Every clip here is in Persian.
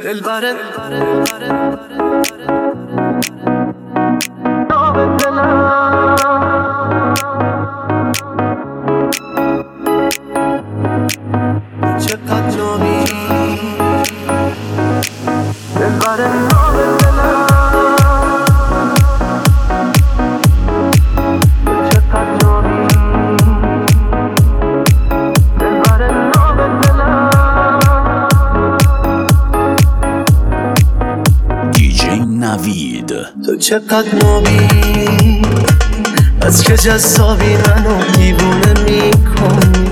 دلبره چقدر نامی دلبره تو چقدر نابی از که جذابی منو دیوونه میکنی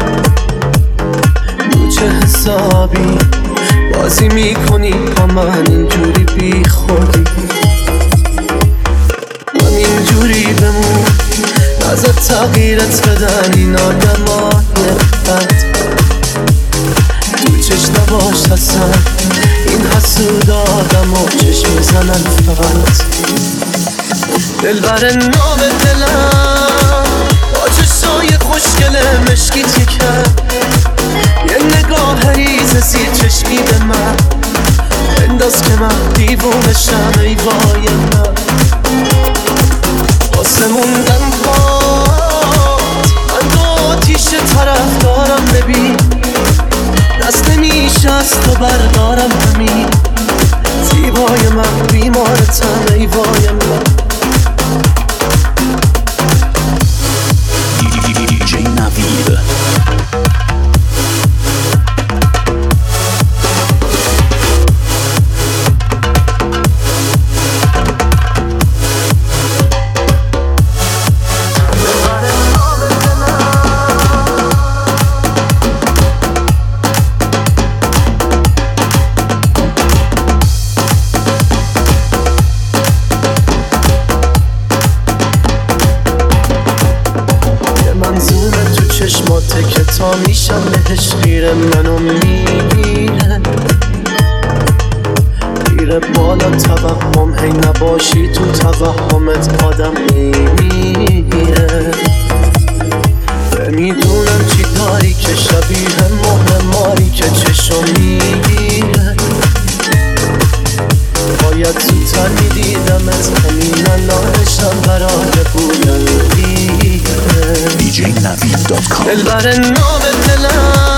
تو چه حسابی بازی میکنی با من اینجوری بی خودی من اینجوری بمون ازت تغییرت بدن این آدمای بد تو چشم نباش هستن این حسود آدم و چشم میزنن فقط دلبر نام دلم با چشای خوشگل مشکی کرد یه نگاه ریز زیر چشمی به من بنداز که من دیوونشم ای وای من واسه موندن باد من دو آتیش طرف دارم ببین دست نمیشه از تو بردارم همین زیبای من بیمارتم ای وای من دیجی نوید چشماته که تا میشم بهش خیره منو میگیره میره بالا توهم هی نباشی تو توهمت آدم میمیره میدونم چی داری که شبیه مهر ماری که چشم میگیره باید زودتر میدیدمت همین الانشم برای بودن میگیره djnavid.com دلبر نام دلم